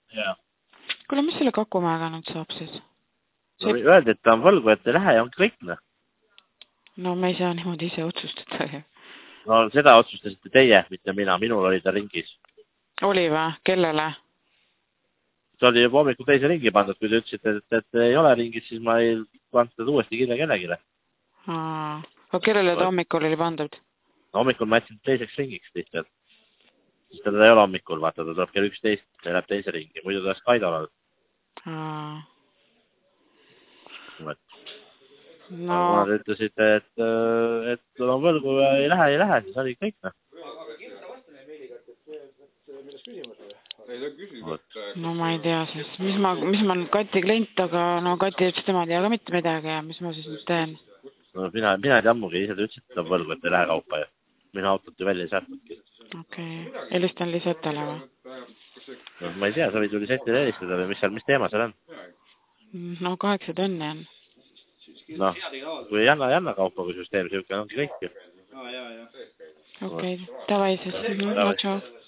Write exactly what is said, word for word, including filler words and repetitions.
Jaa. Kuule, mis selle Kakumäega nüüd saab siis? No öeldi, et ta on võlgu, et ei lähe ja ongi kõik. No me ei saa niimoodi ise otsustada. No seda otsustasite teie, mitte mina. Minul oli ta ringis. Oli või? Kellele? See oli juba hommikul teise ringi pandud. Kui te ütlesite, et, et ei ole ringis, siis ma ei pannud teda uuesti kirja kellegile. Aa. Aga kellele ta hommikul oli pandud? No hommikul ma jätsin teiseks ringiks lihtsalt. Siis teda ei ole hommikul, vaata, ta tuleb kell üksteist, ta läheb teise ringi. Muidu ta oleks Kaidol olnud. Aa. No. No. Kuna te ütlesite, et, et tal on võlgu ja ei lähe, ei lähe, siis oli kõik. No. no ma ei tea siis, mis ma, mis ma nüüd Kati klient, aga no Kati ütles, tema ei tea ka mitte midagi ja mis ma siis nüüd teen? No mina, mina ei tea ammugi, ise te ütlesite, et ta on võlgu, et ei lähe kaupa ja mina autot ju välja ei saatnudki. Okei, okay. Helistan Lisetele või? No ma ei tea, sa võid ju Lisetele helistada või mis seal, mis teema seal on? No kaheksa tonni on. Noh, kui ei anna, ei anna kaupa, kui süsteem siuke ongi kõik ju. Okei, okay. Tavai siis. Tšau.